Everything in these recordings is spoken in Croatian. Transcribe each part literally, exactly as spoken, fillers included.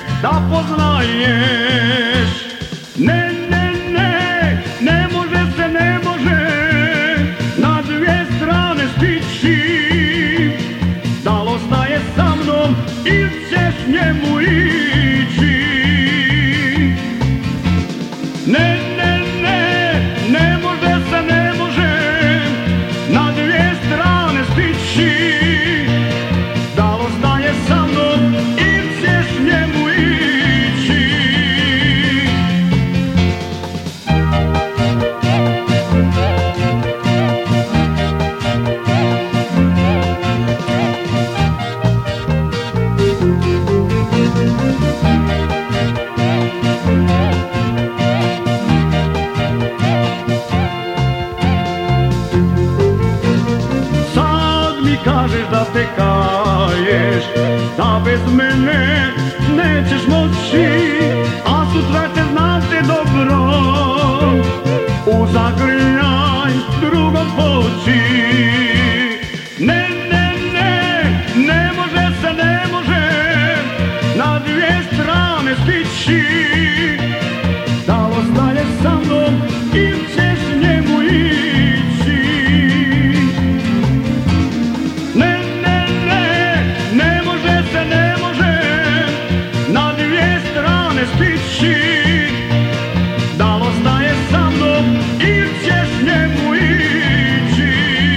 da poznaješ. Ne, ne, ne, ne može se, ne može na dvije strane stići. Da li ostaje sa mnom ili ćeš njemu ići? Ne, ne, ne, ne može se, ne može na dvije strane stići. Da li ostaje sa mnom ili ćeš njemu ići? Kažeš da te kaješ, da bez mene nećeš moći, a sutra te znate dobro u zagrljaj drugog poći. Ne, ne, ne, ne može se, ne može na dvije strane stići. Da li ostaje sa mnom ili ćeš njemu ići? Ne, ne, ne, ne može se, ne može na dvije strane stići. Da li ostaje sa mnom ili ćeš njemu ići?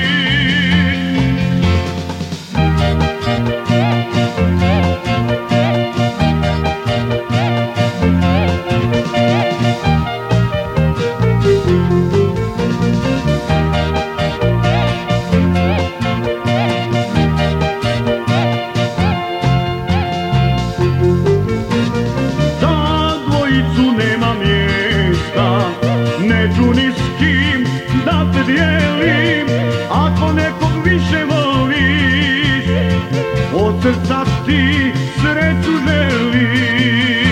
Nema mjesta, neću ni s kim da te dijelim. Ako nekog više voliš, od srca ti sreću želim.